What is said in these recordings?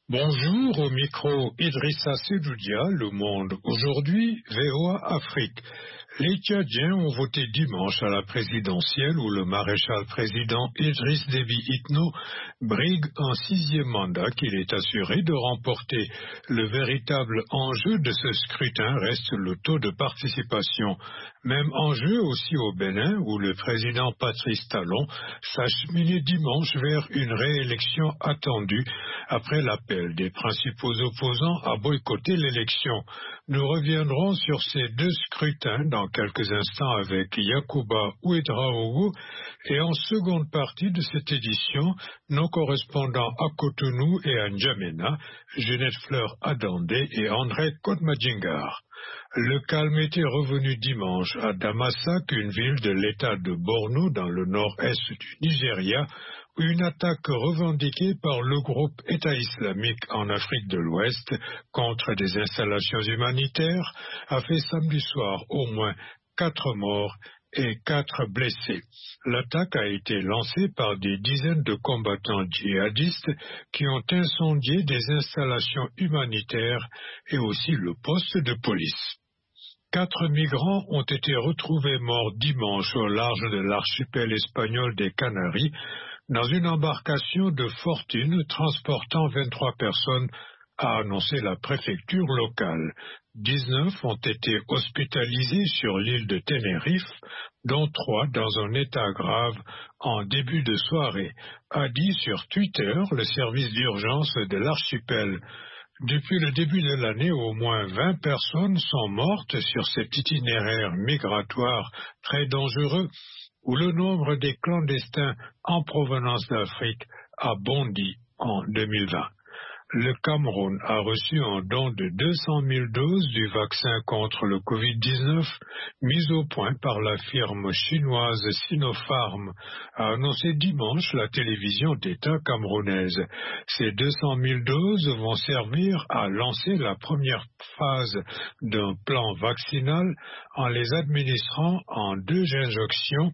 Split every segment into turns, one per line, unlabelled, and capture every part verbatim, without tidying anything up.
Bonjour, au micro Idrissa Sedoudia, Le Monde aujourd'hui, V O A Afrique. Les Tchadiens ont voté dimanche à la présidentielle où le maréchal président Idriss Déby Itno brigue un sixième mandat qu'il est assuré de remporter. Le véritable enjeu de ce scrutin reste le taux de participation. Même enjeu aussi au Bénin où le président Patrice Talon s'acheminait dimanche vers une réélection attendue après l'appel des principaux opposants à boycotter l'élection. Nous reviendrons sur ces deux scrutins dans quelques instants avec Yacouba Ouedraogo et en seconde partie de cette édition, nos correspondants à Cotonou et à N'Djamena, Jeanette Fleur Adandé et André Kodmadjingar. Le calme était revenu dimanche à Damasak, une ville de l'état de Borno dans le nord-est du Nigeria, où une attaque revendiquée par le groupe État islamique en Afrique de l'Ouest contre des installations humanitaires a fait samedi soir au moins quatre morts et quatre blessés. L'attaque a été lancée par des dizaines de combattants djihadistes qui ont incendié des installations humanitaires et aussi le poste de police. Quatre migrants ont été retrouvés morts dimanche au large de l'archipel espagnol des Canaries dans une embarcation de fortune transportant vingt-trois personnes, a annoncé la préfecture locale. dix-neuf ont été hospitalisés sur l'île de Tenerife, dont trois dans un état grave en début de soirée, a dit sur Twitter le service d'urgence de l'archipel. Depuis le début de l'année, au moins vingt personnes sont mortes sur cet itinéraire migratoire très dangereux, où le nombre des clandestins en provenance d'Afrique a bondi en deux mille vingt. Le Cameroun a reçu un don de deux cent mille doses du vaccin contre le covid dix-neuf mis au point par la firme chinoise Sinopharm, a annoncé dimanche la télévision d'État camerounaise. Ces deux cent mille doses vont servir à lancer la première phase d'un plan vaccinal en les administrant en deux injections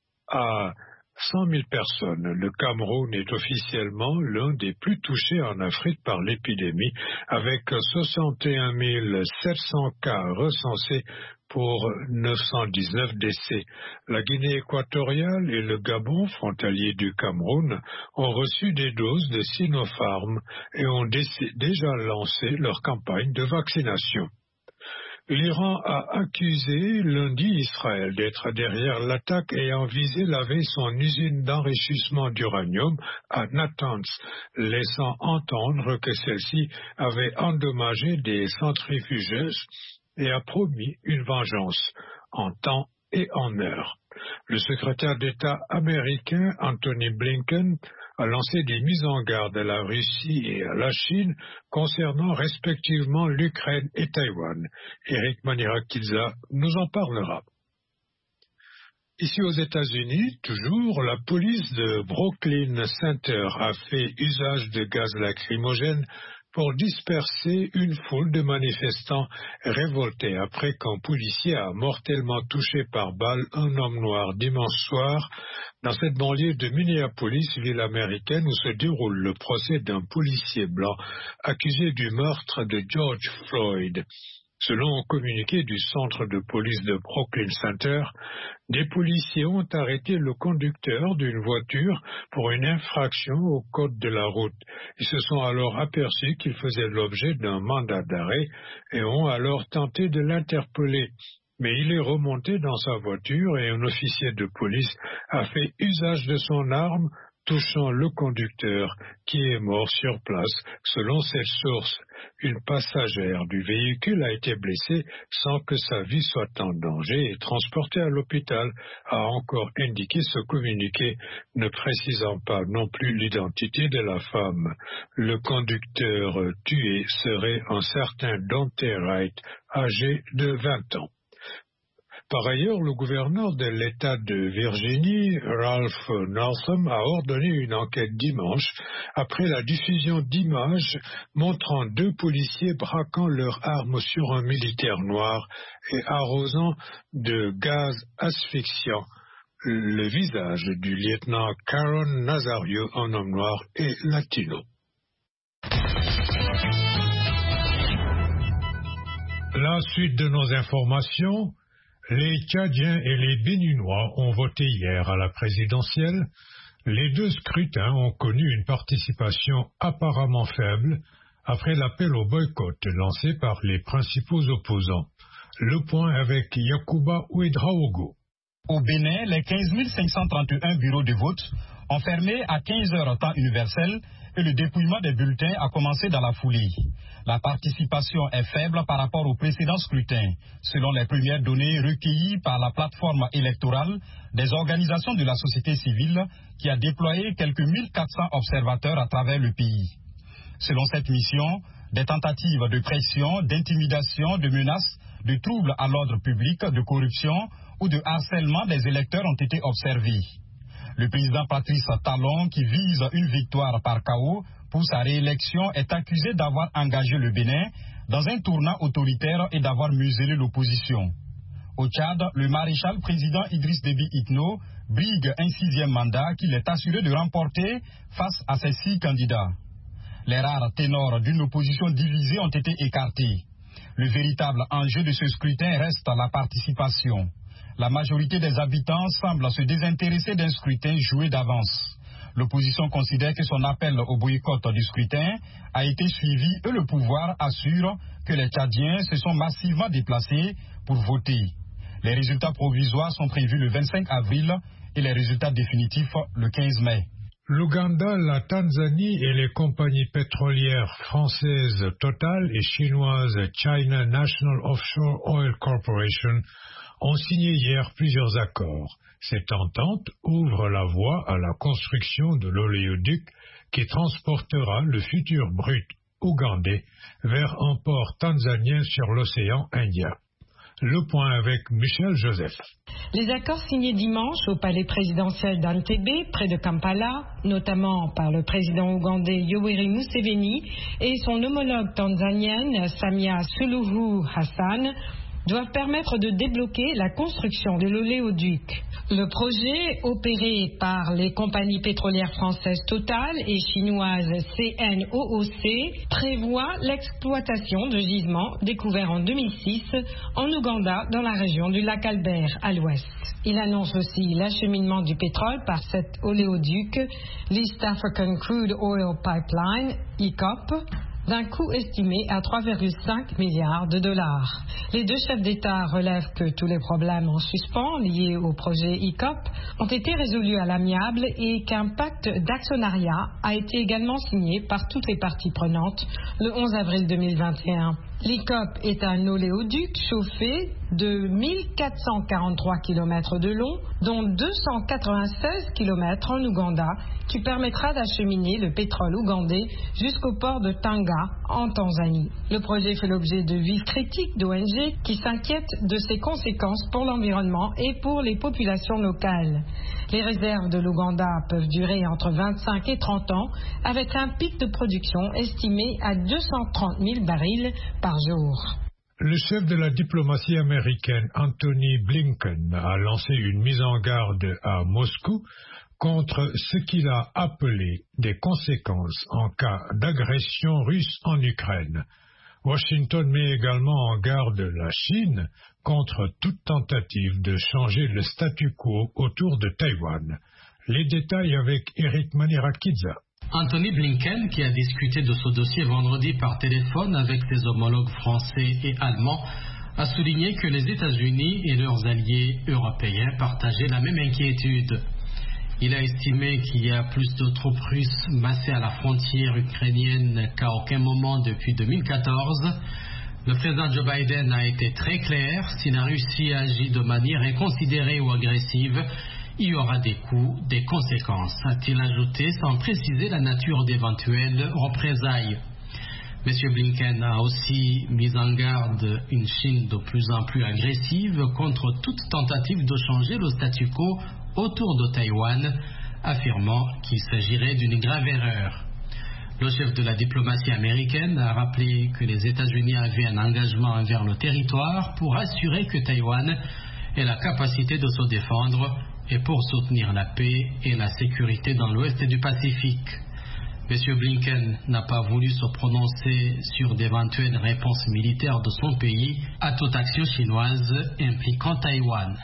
à cent mille personnes. Le Cameroun est officiellement l'un des plus touchés en Afrique par l'épidémie, avec soixante et un mille sept cents cas recensés pour neuf cent dix-neuf décès. La Guinée équatoriale et le Gabon, frontaliers du Cameroun, ont reçu des doses de Sinopharm et ont déjà lancé leur campagne de vaccination. L'Iran a accusé lundi Israël d'être derrière l'attaque ayant visé la veille son usine d'enrichissement d'uranium à Natanz, laissant entendre que celle-ci avait endommagé des centrifugeuses et a promis une vengeance en temps et en heure. Le secrétaire d'État américain Anthony Blinken a lancé des mises en garde à la Russie et à la Chine concernant respectivement l'Ukraine et Taïwan. Eric Manirakidza nous en parlera. Ici aux États-Unis, toujours, la police de Brooklyn Center a fait usage de gaz lacrymogène pour disperser une foule de manifestants révoltés après qu'un policier a mortellement touché par balle un homme noir dimanche soir dans cette banlieue de Minneapolis, ville américaine où se déroule le procès d'un policier blanc accusé du meurtre de George Floyd. Selon un communiqué du centre de police de Brooklyn Center, des policiers ont arrêté le conducteur d'une voiture pour une infraction au code de la route. Ils se sont alors aperçus qu'il faisait l'objet d'un mandat d'arrêt et ont alors tenté de l'interpeller. Mais il est remonté dans sa voiture et un officier de police a fait usage de son arme, touchant le conducteur qui est mort sur place. Selon cette source, une passagère du véhicule a été blessée sans que sa vie soit en danger et transportée à l'hôpital, a encore indiqué ce communiqué, ne précisant pas non plus l'identité de la femme. Le conducteur tué serait un certain Dante Wright, âgé de vingt ans. Par ailleurs, le gouverneur de l'État de Virginie, Ralph Northam, a ordonné une enquête dimanche après la diffusion d'images montrant deux policiers braquant leurs armes sur un militaire noir et arrosant de gaz asphyxiant le visage du lieutenant Caron Nazario, un homme noir et latino. La suite de nos informations, les Tchadiens et les Béninois ont voté hier à la présidentielle. Les deux scrutins ont connu une participation apparemment faible après l'appel au boycott lancé par les principaux opposants. Le point avec Yacouba Ouedraogo.
Au Bénin, les quinze mille cinq cent trente et un bureaux de vote ont fermé à quinze heures temps universel et le dépouillement des bulletins a commencé dans la foulée. La participation est faible par rapport au précédent scrutin, selon les premières données recueillies par la plateforme électorale des organisations de la société civile qui a déployé quelques mille quatre cents observateurs à travers le pays. Selon cette mission, des tentatives de pression, d'intimidation, de menaces, de troubles à l'ordre public, de corruption ou de harcèlement des électeurs ont été observés. Le président Patrice Talon, qui vise une victoire par K O pour sa réélection, est accusé d'avoir engagé le Bénin dans un tournant autoritaire et d'avoir muselé l'opposition. Au Tchad, le maréchal président Idriss Déby Itno brigue un sixième mandat qu'il est assuré de remporter face à ses six candidats. Les rares ténors d'une opposition divisée ont été écartés. Le véritable enjeu de ce scrutin reste la participation. La majorité des habitants semble se désintéresser d'un scrutin joué d'avance. L'opposition considère que son appel au boycott du scrutin a été suivi et le pouvoir assure que les Tchadiens se sont massivement déplacés pour voter. Les résultats provisoires sont prévus le vingt-cinq avril et les résultats définitifs le quinze mai.
L'Ouganda, la Tanzanie et les compagnies pétrolières françaises Total et chinoises China National Offshore Oil Corporation ont signé hier plusieurs accords. Cette entente ouvre la voie à la construction de l'oléoduc qui transportera le futur brut ougandais vers un port tanzanien sur l'océan Indien. Le point avec Michel Joseph.
Les accords signés dimanche au palais présidentiel d'Entebbe, près de Kampala, notamment par le président ougandais Yoweri Museveni et son homologue tanzanienne Samia Suluhu Hassan, doivent permettre de débloquer la construction de l'oléoduc. Le projet, opéré par les compagnies pétrolières françaises Total et chinoises C N O O C, prévoit l'exploitation de gisements découverts en deux mille six en Ouganda, dans la région du lac Albert, à l'ouest. Il annonce aussi l'acheminement du pétrole par cet oléoduc, l'East African Crude Oil Pipeline, E C O P, d'un coût estimé à trois virgule cinq milliards de dollars. Les deux chefs d'État relèvent que tous les problèmes en suspens liés au projet E C O P ont été résolus à l'amiable et qu'un pacte d'actionnariat a été également signé par toutes les parties prenantes le onze avril deux mille vingt et un. L'E C O P est un oléoduc chauffé de mille quatre cent quarante-trois kilomètres de long, dont deux cent quatre-vingt-seize kilomètres en Ouganda, qui permettra d'acheminer le pétrole ougandais jusqu'au port de Tanga, en Tanzanie. Le projet fait l'objet de vives critiques d'O N G qui s'inquiètent de ses conséquences pour l'environnement et pour les populations locales. Les réserves de l'Ouganda peuvent durer entre vingt-cinq et trente ans, avec un pic de production estimé à deux cent trente mille barils par jour.
Le chef de la diplomatie américaine, Anthony Blinken, a lancé une mise en garde à Moscou contre ce qu'il a appelé des conséquences en cas d'agression russe en Ukraine. Washington met également en garde la Chine contre toute tentative de changer le statu quo autour de Taïwan. Les détails avec Eric Manirakidze.
Anthony Blinken, qui a discuté de ce dossier vendredi par téléphone avec ses homologues français et allemands, a souligné que les États-Unis et leurs alliés européens partageaient la même inquiétude. Il a estimé qu'il y a plus de troupes russes massées à la frontière ukrainienne qu'à aucun moment depuis deux mille quatorze. Le président Joe Biden a été très clair: si la Russie agit de manière inconsidérée ou agressive, il y aura des coûts, des conséquences, a-t-il ajouté, sans préciser la nature d'éventuelles représailles. M. Blinken a aussi mis en garde une Chine de plus en plus agressive contre toute tentative de changer le statu quo autour de Taïwan, affirmant qu'il s'agirait d'une grave erreur. Le chef de la diplomatie américaine a rappelé que les États-Unis avaient un engagement envers le territoire pour assurer que Taïwan ait la capacité de se défendre et pour soutenir la paix et la sécurité dans l'ouest du Pacifique. M. Blinken n'a pas voulu se prononcer sur d'éventuelles réponses militaires de son pays à toute action chinoise impliquant Taïwan.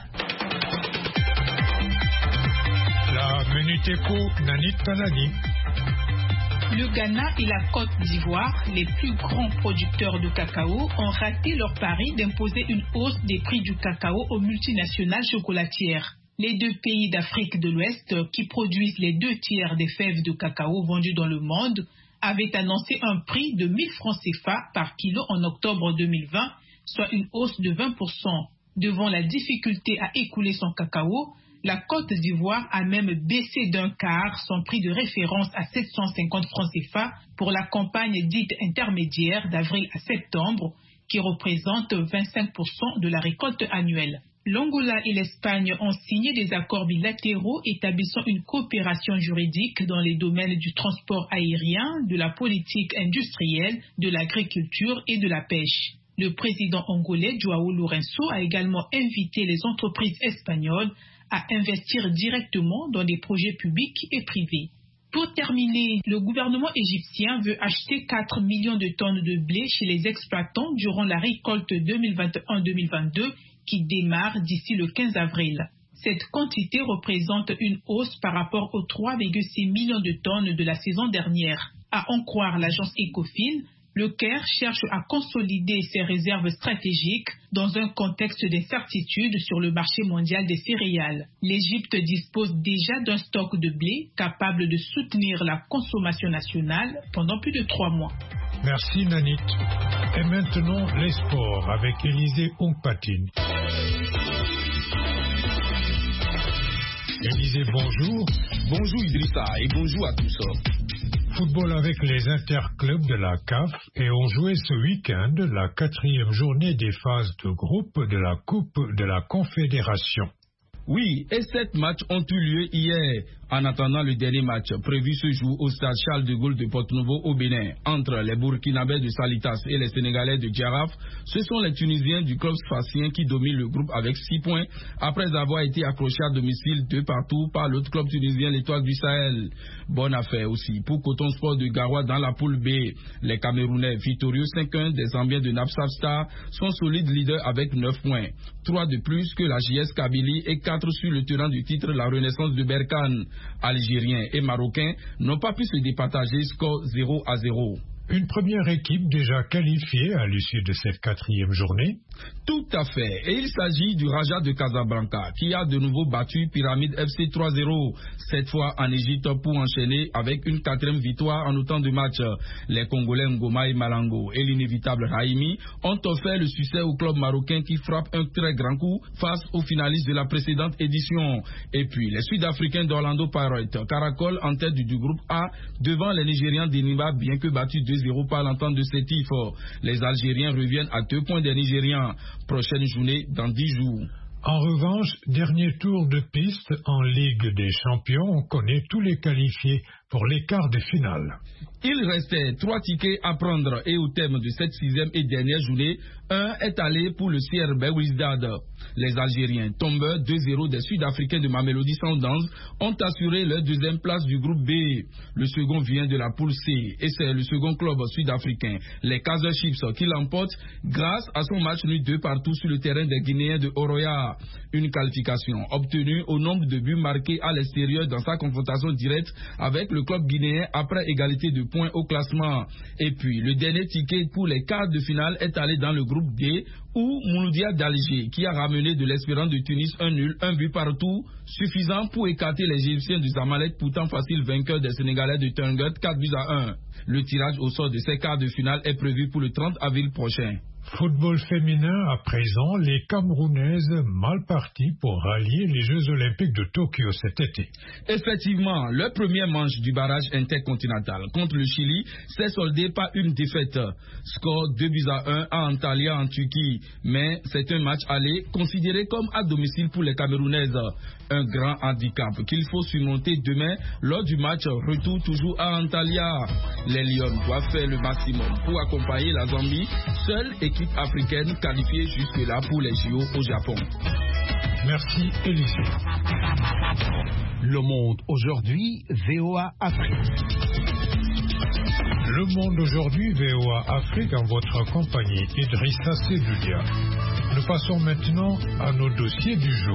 La Minute Éco, Nanit Talani.
Le Ghana et la Côte d'Ivoire, les plus grands producteurs de cacao, ont raté leur pari d'imposer une hausse des prix du cacao aux multinationales chocolatières. Les deux pays d'Afrique de l'Ouest, qui produisent les deux tiers des fèves de cacao vendues dans le monde, avaient annoncé un prix de mille francs C F A par kilo en octobre deux mille vingt, soit une hausse de vingt pour cent. Devant la difficulté à écouler son cacao, la Côte d'Ivoire a même baissé d'un quart son prix de référence à sept cent cinquante francs C F A pour la campagne dite intermédiaire d'avril à septembre, qui représente vingt-cinq pour cent de la récolte annuelle. L'Angola et l'Espagne ont signé des accords bilatéraux établissant une coopération juridique dans les domaines du transport aérien, de la politique industrielle, de l'agriculture et de la pêche. Le président angolais João Lourenço a également invité les entreprises espagnoles à investir directement dans des projets publics et privés. Pour terminer, le gouvernement égyptien veut acheter quatre millions de tonnes de blé chez les exploitants durant la récolte deux mille vingt et un deux mille vingt-deux qui démarre d'ici le quinze avril. Cette quantité représente une hausse par rapport aux trois virgule six millions de tonnes de la saison dernière. À en croire l'agence Ecofin, le Caire cherche à consolider ses réserves stratégiques dans un contexte d'incertitude sur le marché mondial des céréales. L'Égypte dispose déjà d'un stock de blé capable de soutenir la consommation nationale pendant plus de trois mois.
Merci Nanit. Et maintenant, les sports avec Élisée Ongpatine. Élisée, bonjour.
Bonjour Idrissa et bonjour à tous.
Football avec les interclubs de la C A F et ont joué ce week-end la quatrième journée des phases de groupe de la Coupe de la Confédération.
Oui, et sept matchs ont eu lieu hier. En attendant le dernier match prévu ce jour au stade Charles de Gaulle de Porto-Novo au Bénin, entre les Burkinabés de Salitas et les Sénégalais de Djaraf, ce sont les Tunisiens du club sfaxien qui dominent le groupe avec six points après avoir été accrochés à domicile deux partout par l'autre club tunisien, l'Étoile du Sahel. Bonne affaire aussi pour Coton Sport de Garoua dans la poule B. Les Camerounais victorieux cinq un des Zambiens de Napsap Star sont solides leaders avec neuf points, trois de plus que la J S Kabylie et quatre sur le tenant du titre, la Renaissance de Berkane. Algériens et Marocains n'ont pas pu se départager, score zéro à zéro.
Une première équipe déjà qualifiée à l'issue de cette quatrième journée.
Tout à fait. Et il s'agit du Raja de Casablanca qui a de nouveau battu Pyramide F C trois zéro, cette fois en Égypte pour enchaîner avec une quatrième victoire en autant de matchs. Les Congolais Ngoma et Malango et l'inévitable Raimi ont offert le succès au club marocain qui frappe un très grand coup face aux finalistes de la précédente édition. Et puis les Sud-Africains d'Orlando Pirates caracolent en tête du, du groupe A devant les Nigérians d'Enimba bien que battus deux zéro par l'entente de Sétif. Les Algériens reviennent à deux points des Nigérians. Prochaine journée dans dix jours.
En revanche, dernier tour de piste en Ligue des Champions, on connaît tous les qualifiés pour les quarts de finale.
Il restait trois tickets à prendre et au terme de cette sixième et dernière journée, un est allé pour le C R B Wisdad. Les Algériens, tombeurs deux zéro des Sud-Africains de Mamelodi Sundowns, ont assuré leur deuxième place du groupe B. Le second vient de la poule C et c'est le second club sud-africain, les Kaizer Chiefs, qui l'emporte grâce à son match nul deux partout sur le terrain des Guinéens de Oroya. Une qualification obtenue au nombre de buts marqués à l'extérieur dans sa confrontation directe avec le club guinéen après égalité de points au classement. Et puis le dernier ticket pour les quarts de finale est allé dans le groupe D où Mouloudia d'Alger, qui a ramené de l'Espérance de Tunis un nul, un but partout, suffisant pour écarter les Égyptiens du Zamalek, pourtant facile vainqueur des Sénégalais de Tungut, quatre buts à un. Le tirage au sort de ces quarts de finale est prévu pour le trente avril prochain.
Football féminin à présent, les Camerounaises mal parties pour rallier les Jeux Olympiques de Tokyo cet été.
Effectivement, le premier manche du barrage intercontinental contre le Chili s'est soldé par une défaite. Score deux buts à un à Antalya en Turquie, mais c'est un match aller considéré comme à domicile pour les Camerounaises. Un grand handicap qu'il faut surmonter demain lors du match retour toujours à Antalya. Les Lions doivent faire le maximum pour accompagner la Zambie, seule équipe africaine qualifiée jusque-là pour les J O au Japon.
Merci Élisée.
Le Monde aujourd'hui, V O A Afrique.
Le Monde aujourd'hui, V O A Afrique, en votre compagnie, Idrissa Seydoudia. Nous passons maintenant à nos dossiers du jour.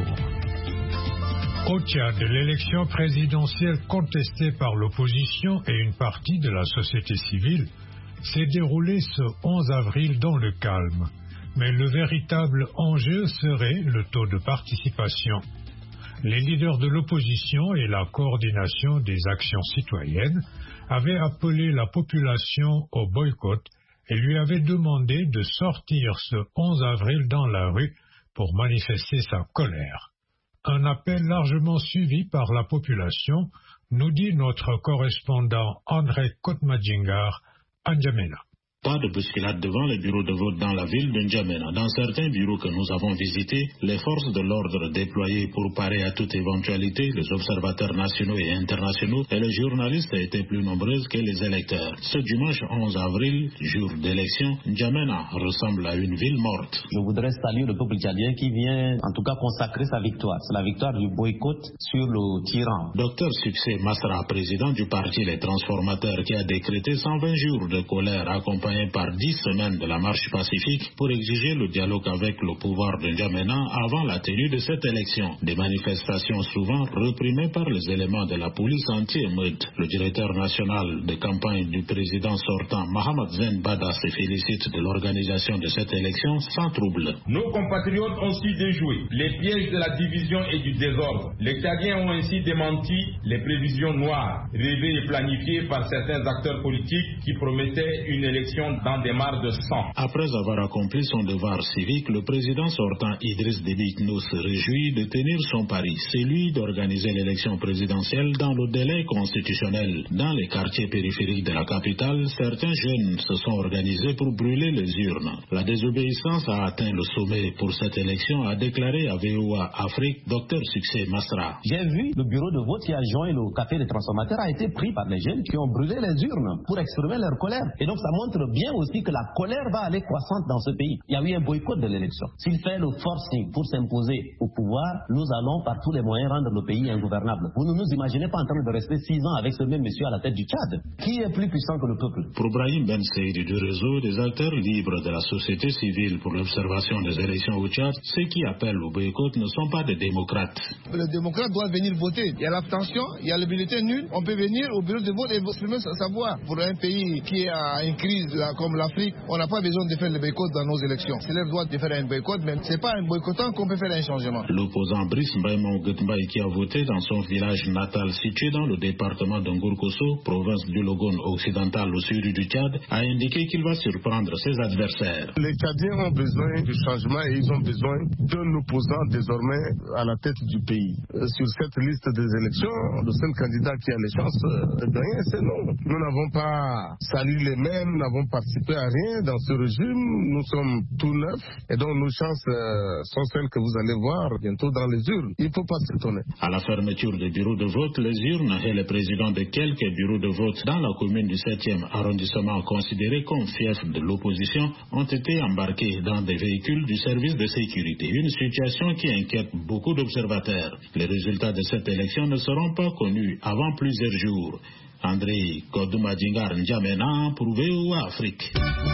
Au Tchad, l'élection présidentielle contestée par l'opposition et une partie de la société civile s'est déroulée ce onze avril dans le calme. Mais le véritable enjeu serait le taux de participation. Les leaders de l'opposition et la coordination des actions citoyennes avaient appelé la population au boycott et lui avaient demandé de sortir ce onze avril dans la rue pour manifester sa colère. Un appel largement suivi par la population, nous dit notre correspondant André Kotmadjingar à N'Djamena.
Pas de bousculade devant les bureaux de vote dans la ville de N'Djamena. Dans certains bureaux que nous avons visités, les forces de l'ordre déployées pour parer à toute éventualité, les observateurs nationaux et internationaux et les journalistes étaient plus nombreuses que les électeurs. Ce dimanche onze avril, jour d'élection, N'Djamena ressemble à une ville morte.
Je voudrais saluer le peuple tchadien qui vient en tout cas consacrer sa victoire. C'est la victoire du boycott sur le tyran.
Docteur Succès Masra, président du parti Les Transformateurs, qui a décrété cent vingt jours de colère accompagnés par dix semaines de la marche pacifique pour exiger le dialogue avec le pouvoir de N'Djamena avant la tenue de cette élection. Des manifestations souvent réprimées par les éléments de la police anti-émeute. Le directeur national de campagne du président sortant, Mohamed Zen Bada, se félicite de l'organisation de cette élection sans trouble.
Nos compatriotes ont su déjouer les pièges de la division et du désordre. Les Tchadiens ont ainsi démenti les prévisions noires, rêvées et planifiées par certains acteurs politiques qui promettaient une élection dans des mares de sang.
Après avoir accompli son devoir civique, le président sortant Idriss Déby Itno se réjouit de tenir son pari, celui d'organiser l'élection présidentielle dans le délai constitutionnel. Dans les quartiers périphériques de la capitale, certains jeunes se sont organisés pour brûler les urnes. La désobéissance a atteint le sommet pour cette élection, a déclaré à V O A Afrique Docteur Succès Masra.
J'ai vu le bureau de vote qui a joint le café des transformateurs a été pris par les jeunes qui ont brûlé les urnes pour exprimer leur colère. Et donc ça montre bien aussi que la colère va aller croissante dans ce pays. Il y a eu un boycott de l'élection. S'il fait le forcing pour s'imposer au pouvoir, nous allons par tous les moyens rendre le pays ingouvernable. Vous ne nous imaginez pas en train de rester six ans avec ce même monsieur à la tête du Tchad. Qui est plus puissant que le peuple?
Pour Brahim Ben Seidi du réseau des acteurs libres de la société civile pour l'observation des élections au Tchad, ceux qui appellent au boycott ne sont pas des démocrates.
Les démocrates doivent venir voter. Il y a l'abstention, il y a le bulletin nul. On peut venir au bureau de vote et exprimer sa voix. Pour un pays qui est à une crise comme l'Afrique, on n'a pas besoin de faire le boycott dans nos élections. C'est leur droit de faire un boycott, mais ce n'est pas en boycottant qu'on peut faire un changement.
L'opposant Brice Mbaïmon Gutmbaï, qui a voté dans son village natal situé dans le département de Ngourkosso, province du Logone occidental au sud du Tchad, a indiqué qu'il va surprendre ses adversaires.
Les Tchadiens ont besoin du changement et ils ont besoin d'un opposant désormais à la tête du pays. Sur cette liste des élections, le seul candidat qui a les chances de gagner, c'est nous. Nous n'avons pas sali les mêmes, nous n'avons participé à rien dans ce régime, nous sommes tout neufs et donc nos chances euh, sont celles que vous allez voir bientôt dans les urnes. Il ne faut pas s'étonner.
À la fermeture des bureaux de vote, les urnes et les présidents de quelques bureaux de vote dans la commune du septième arrondissement considérés comme fiefs de l'opposition ont été embarqués dans des véhicules du service de sécurité. Une situation qui inquiète beaucoup d'observateurs. Les résultats de cette élection ne seront pas connus avant plusieurs jours. André Kodoumadjingar N'Djamena pour V O A Afrique.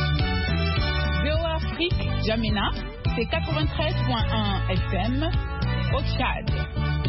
V O A Afrique, N'Djamena, c'est quatre-vingt-treize point un F M au Tchad.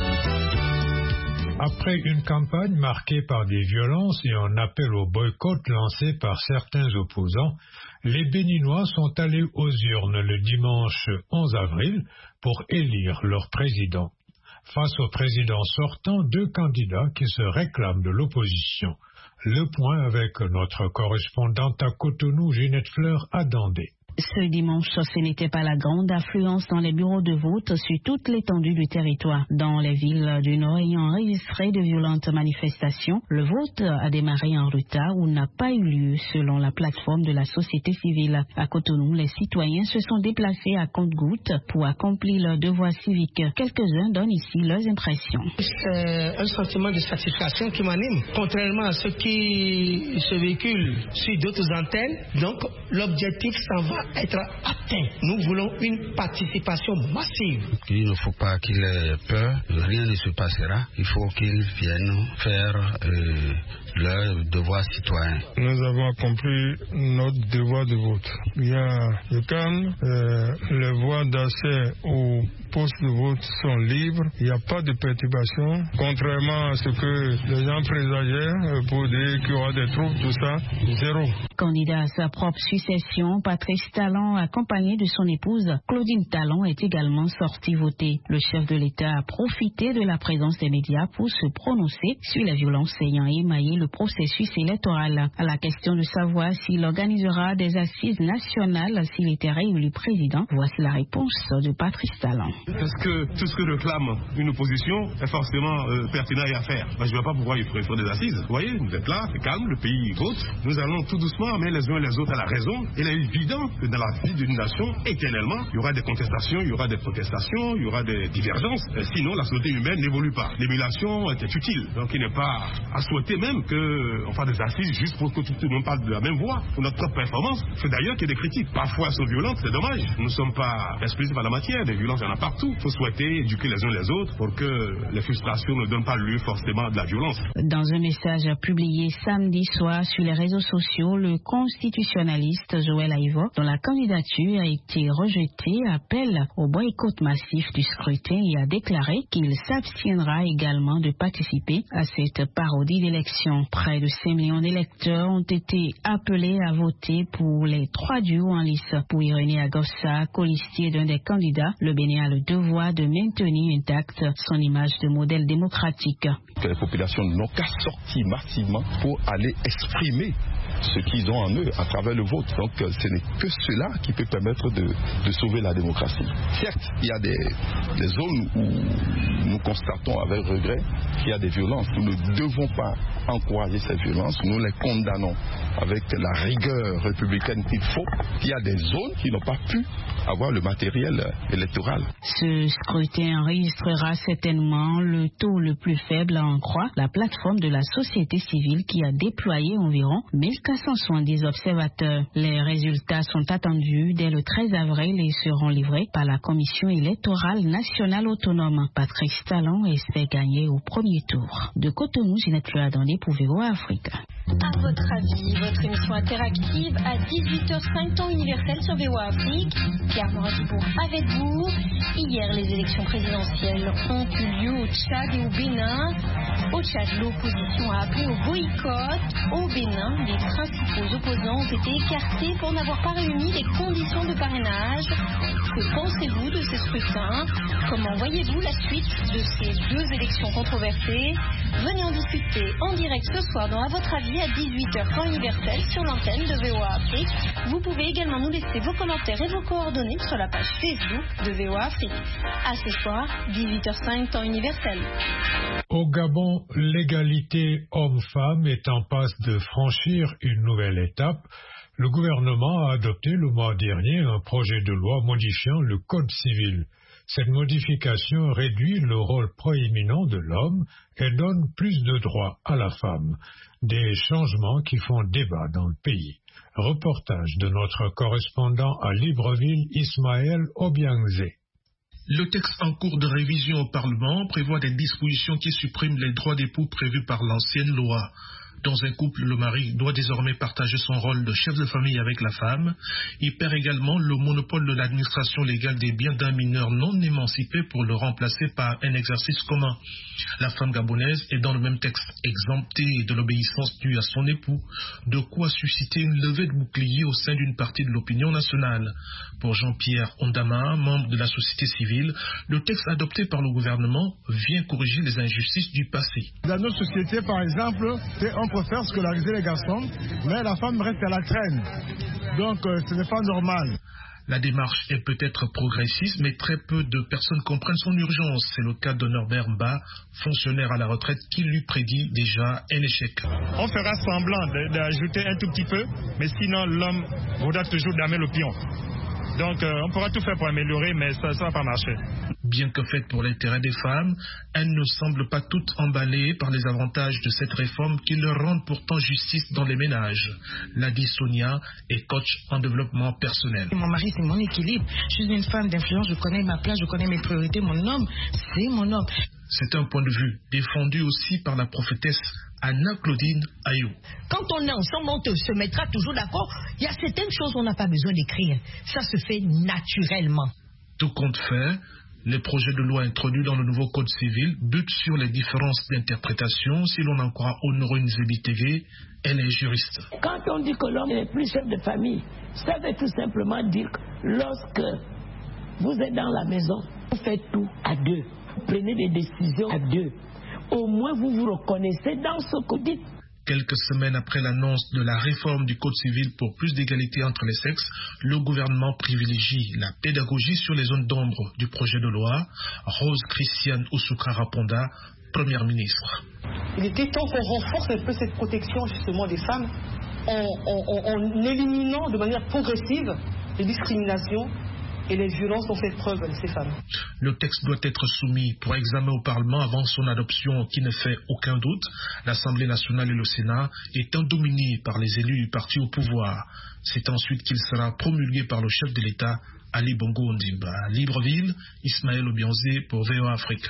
Après une campagne marquée par des violences et un appel au boycott lancé par certains opposants, les Béninois sont allés aux urnes le dimanche onze avril pour élire leur président. Face au président sortant, deux candidats qui se réclament de l'opposition. Le point avec notre correspondante à Cotonou, Ginette Fleur, à Dandé.
Ce dimanche, ce n'était pas la grande affluence dans les bureaux de vote sur toute l'étendue du territoire. Dans les villes du Nord ayant enregistré de violentes manifestations, le vote a démarré en retard ou n'a pas eu lieu selon la plateforme de la société civile. À Cotonou, les citoyens se sont déplacés à compte-gouttes pour accomplir leur devoir civique. Quelques-uns donnent ici leurs impressions.
C'est un sentiment de satisfaction qui m'anime, contrairement à ce qui se véhicule sur d'autres antennes. Donc, l'objectif s'en va être atteint. Nous voulons une participation massive.
Il ne faut pas qu'il ait peur, rien ne se passera. Il faut qu'ils viennent faire euh, leur devoir citoyen.
Nous avons accompli notre devoir de vote. Il y a le calme, euh, les voies d'accès aux postes de vote sont libres, il n'y a pas de perturbation, contrairement à ce que les gens présageaient pour dire qu'il y aura des troubles, tout ça, zéro.
Candidat à sa propre succession, Patrice Talon, accompagné de son épouse Claudine Talon, est également sorti voter. Le chef de l'État a profité de la présence des médias pour se prononcer sur les violences ayant émaillé le processus électoral. À la question de savoir s'il organisera des assises nationales s'il était réélu président, voici la réponse de Patrice Talon.
Est-ce que tout ce que réclame une opposition est forcément euh, pertinent et à faire? Ben, je ne vois pas pourquoi il faudrait faire des assises. Vous voyez, vous êtes là, c'est calme, le pays vote. Nous allons tout doucement amener les uns et les autres à la raison. Il est évident que dans la vie d'une nation, éternellement, il y aura des contestations, il y aura des protestations, il y aura des divergences. Et sinon, la société humaine n'évolue pas. L'émulation était utile. Donc il n'est pas à souhaiter même qu'on fasse des assises juste pour que tout le monde parle de la même voix pour notre propre performance. C'est d'ailleurs qu'il y a des critiques. Parfois elles sont violentes, c'est dommage. Nous ne sommes pas exclusifs à la matière. Des violences, il y en a partout. Il faut souhaiter éduquer les uns les autres pour que les frustrations ne donnent pas lieu forcément à de la violence.
Dans un message publié samedi soir sur les réseaux sociaux, le constitutionnaliste Joël Aïvo, dont la candidature a été rejetée, appelle au boycott massif du scrutin et a déclaré qu'il s'abstiendra également de participer à cette parodie d'élection. Près de cinq millions d'électeurs ont été appelés à voter pour les trois duos en lice. Pour Irénée Agossa, colistier d'un des candidats, le Bénin a le devoir de maintenir intacte son image de modèle démocratique.
Que les populations n'ont qu'à sortir massivement pour aller exprimer ce qu'ils ont en eux à travers le vote. Donc ce n'est que cela qui peut permettre de, de sauver la démocratie. Certes, il y a des, des zones où nous constatons avec regret qu'il y a des violences. Nous ne devons pas encourager ces violences. Nous les condamnons avec la rigueur républicaine qu'il faut. Il y a des zones qui n'ont pas pu avoir le matériel électoral.
Ce scrutin enregistrera certainement le taux le plus faible, à en croire la plateforme de la société civile qui a déployé environ mille quatre cent soixante-dix observateurs. Les résultats sont attendus dès le treize avril et seront livrés par la Commission électorale nationale autonome. Patrice Talon espère gagner au premier tour. De Cotonou, Ginette Fluadandé pour V O A Afrique.
À votre avis, votre émission interactive à dix-huit heures cinq temps universel sur V O A Afrique. Pierre Moradibourg avec vous. Hier, les élections présidentielles ont eu lieu au Tchad et au Bénin. Au Tchad, l'opposition a appelé au boycott. Au Bénin, les principaux opposants ont été écartés pour n'avoir pas réuni les conditions de parrainage. Que pensez-vous de ces scrutins? Comment voyez-vous la suite de ces deux élections controversées? Venez en discuter en direct ce soir dans À votre avis à dix-huit heures temps universel sur l'antenne de V O A Afrique. Vous pouvez également nous laisser vos commentaires et vos coordonnées sur la page Facebook de V O A Afrique. À ce soir, dix-huit heures cinq temps universel.
Au Gabon, l'égalité homme-femme est en passe de franchir une nouvelle étape. Le gouvernement a adopté le mois dernier un projet de loi modifiant le Code civil. Cette modification réduit le rôle proéminent de l'homme et donne plus de droits à la femme. Des changements qui font débat dans le pays. Reportage de notre correspondant à Libreville, Ismaël Obiangze.
Le texte en cours de révision au Parlement prévoit des dispositions qui suppriment les droits d'époux prévus par l'ancienne loi. Dans un couple, le mari doit désormais partager son rôle de chef de famille avec la femme. Il perd également le monopole de l'administration légale des biens d'un mineur non émancipé pour le remplacer par un exercice commun. La femme gabonaise est dans le même texte exemptée de l'obéissance due à son époux, de quoi susciter une levée de bouclier au sein d'une partie de l'opinion nationale. Pour Jean-Pierre Ondama, membre de la société civile, le texte adopté par le gouvernement vient corriger les injustices du passé.
Dans notre société, par exemple, on préfère scolariser les garçons, mais la femme reste à la traîne. Donc, euh, ce n'est pas normal.
La démarche est peut-être progressiste, mais très peu de personnes comprennent son urgence. C'est le cas de Norbert Mba, fonctionnaire à la retraite, qui lui prédit déjà un échec.
On fera semblant d'ajouter un tout petit peu, mais sinon l'homme voudra toujours damer le pion. Donc euh, on pourra tout faire pour améliorer, mais ça ne va pas marcher.
Bien que faite pour l'intérêt des femmes, elles ne semblent pas toutes emballées par les avantages de cette réforme qui leur rendent pourtant justice dans les ménages. L'a dit Sonia est coach en développement personnel.
Mon mari, c'est mon équilibre. Je suis une femme d'influence, je connais ma place, je connais mes priorités. Mon homme, c'est mon homme.
C'est un point de vue défendu aussi par la prophétesse Anna-Claudine Ayou.
Quand on est ensemble, on te, se mettra toujours d'accord. Il y a certaines choses qu'on n'a pas besoin d'écrire. Ça se fait naturellement.
Tout compte fait, les projets de loi introduits dans le nouveau code civil butent sur les différences d'interprétation, si l'on en croit Honorine Zebitege, elle est juriste.
Quand on dit que l'homme n'est plus chef de famille, ça veut tout simplement dire que lorsque vous êtes dans la maison, vous faites tout à deux. Vous prenez des décisions à deux. Au moins vous vous reconnaissez dans ce que vous dites.
Quelques semaines après l'annonce de la réforme du Code civil pour plus d'égalité entre les sexes, le gouvernement privilégie la pédagogie sur les zones d'ombre du projet de loi. Rose Christiane Ousoukra Raponda, première ministre.
Il était temps qu'on renforce un peu cette protection justement des femmes en, en, en éliminant de manière progressive les discriminations et les violences dont fait preuve ces femmes.
Le texte doit être soumis pour examen au Parlement avant son adoption qui ne fait aucun doute. L'Assemblée nationale et le Sénat étant dominés par les élus du parti au pouvoir. C'est ensuite qu'il sera promulgué par le chef de l'État, Ali Bongo Ondimba. À Libreville, Ismaël Obianzé pour V O A Afrique.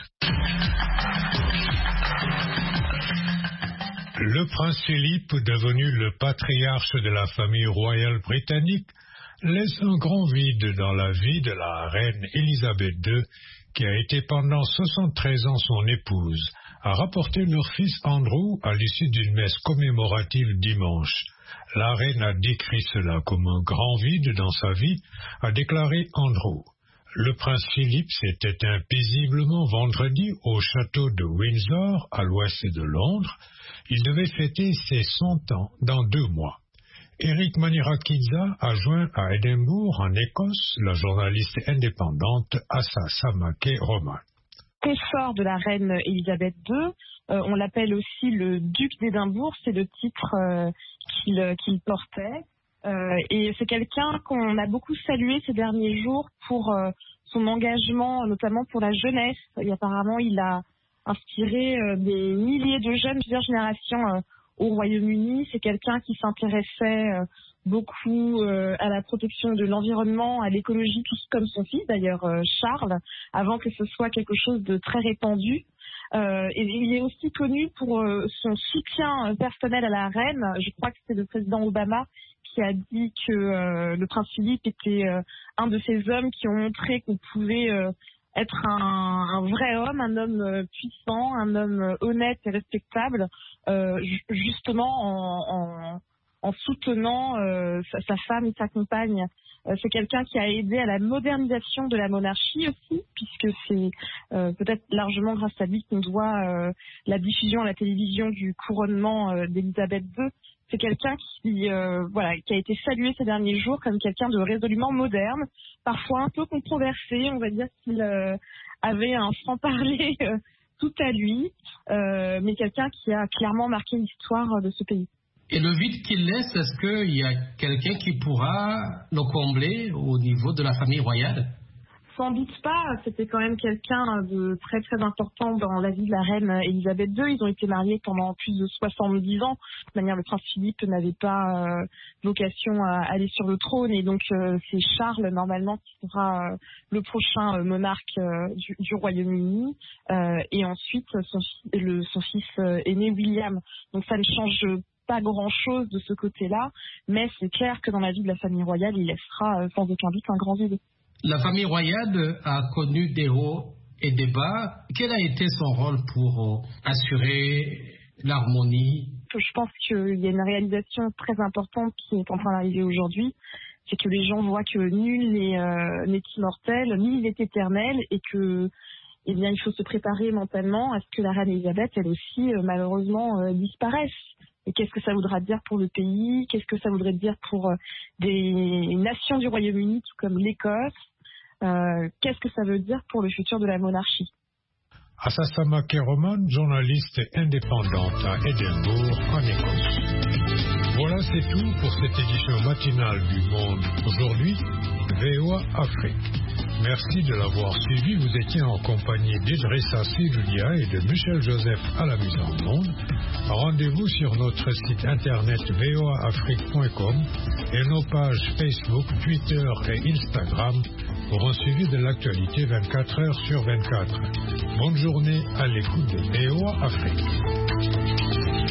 Le prince Philippe, devenu le patriarche de la famille royale britannique, laisse un grand vide dans la vie de la reine Elisabeth deux, qui a été pendant soixante-treize ans son épouse, a rapporté leur fils Andrew à l'issue d'une messe commémorative dimanche. La reine a décrit cela comme un grand vide dans sa vie, a déclaré Andrew. Le prince Philippe s'est éteint paisiblement vendredi au château de Windsor, à l'ouest de Londres. Il devait fêter ses cent ans dans deux mois. Eric Manirakidza a joint à Édimbourg, en Écosse, la journaliste indépendante Assa Samake Roman.
Confort de la reine Elisabeth deux, euh, on l'appelle aussi le duc d'Édimbourg, c'est le titre euh, qu'il qu'il portait. Euh, et c'est quelqu'un qu'on a beaucoup salué ces derniers jours pour euh, son engagement, notamment pour la jeunesse. Et apparemment, il a inspiré euh, des milliers de jeunes, plusieurs générations euh, au Royaume-Uni. C'est quelqu'un qui s'intéressait euh, beaucoup euh, à la protection de l'environnement, à l'écologie, tout comme son fils d'ailleurs, euh, Charles, avant que ce soit quelque chose de très répandu. Euh, et il est aussi connu pour euh, son soutien euh, personnel à la reine. Je crois que c'est le président Obama qui a dit que euh, le prince Philippe était euh, un de ces hommes qui ont montré qu'on pouvait euh, être un, un vrai homme, un homme euh, puissant, un homme euh, honnête et respectable, euh, justement en, en, en soutenant euh, sa, sa femme et sa compagne. Euh, c'est quelqu'un qui a aidé à la modernisation de la monarchie aussi, puisque c'est euh, peut-être largement grâce à lui qu'on doit euh, la diffusion à la télévision du couronnement euh, d'Élisabeth deux. C'est quelqu'un qui, euh, voilà, qui a été salué ces derniers jours comme quelqu'un de résolument moderne, parfois un peu controversé. On va dire qu'il euh, avait un franc-parler euh, tout à lui, euh, mais quelqu'un qui a clairement marqué l'histoire de ce pays.
Et le vide qu'il laisse, est-ce qu'il y a quelqu'un qui pourra le combler au niveau de la famille royale ?
Sans doute pas, c'était quand même quelqu'un de très très important dans la vie de la reine Elisabeth deux. Ils ont été mariés pendant plus de soixante-dix ans. De manière, le prince Philippe n'avait pas euh, vocation à aller sur le trône, et donc euh, c'est Charles normalement qui sera euh, le prochain euh, monarque euh, du, du Royaume-Uni, euh, et ensuite son, le, son fils euh, aîné William. Donc ça ne change pas grand-chose de ce côté-là, mais c'est clair que dans la vie de la famille royale, il laissera euh, sans aucun doute un grand vide.
La famille royale a connu des hauts et des bas. Quel a été son rôle pour assurer l'harmonie ?
Je pense qu'il y a une réalisation très importante qui est en train d'arriver aujourd'hui. C'est que les gens voient que nul n'est, euh, n'est immortel, ni il n'est éternel, et que, eh bien, il faut se préparer mentalement à ce que la reine Elisabeth, elle aussi, euh, malheureusement, euh, disparaisse. Et qu'est-ce que ça voudra dire pour le pays ? Qu'est-ce que ça voudrait dire pour euh, des nations du Royaume-Uni, tout comme l'Écosse ? Euh, qu'est-ce que ça veut dire pour le futur de la monarchie ?
Assa Samake Roman, journaliste indépendante à Édimbourg, en Écosse. Voilà, c'est tout pour cette édition matinale du Monde aujourd'hui, V O A Afrique. Merci de l'avoir suivi. Vous étiez en compagnie d'Idrissa Sidoudia et de Michel Joseph à la mise en onde. Rendez-vous sur notre site internet v o a afrique point com et nos pages Facebook, Twitter et Instagram pour un suivi de l'actualité vingt-quatre heures sur vingt-quatre. Bonne journée à l'écoute de V O A Afrique.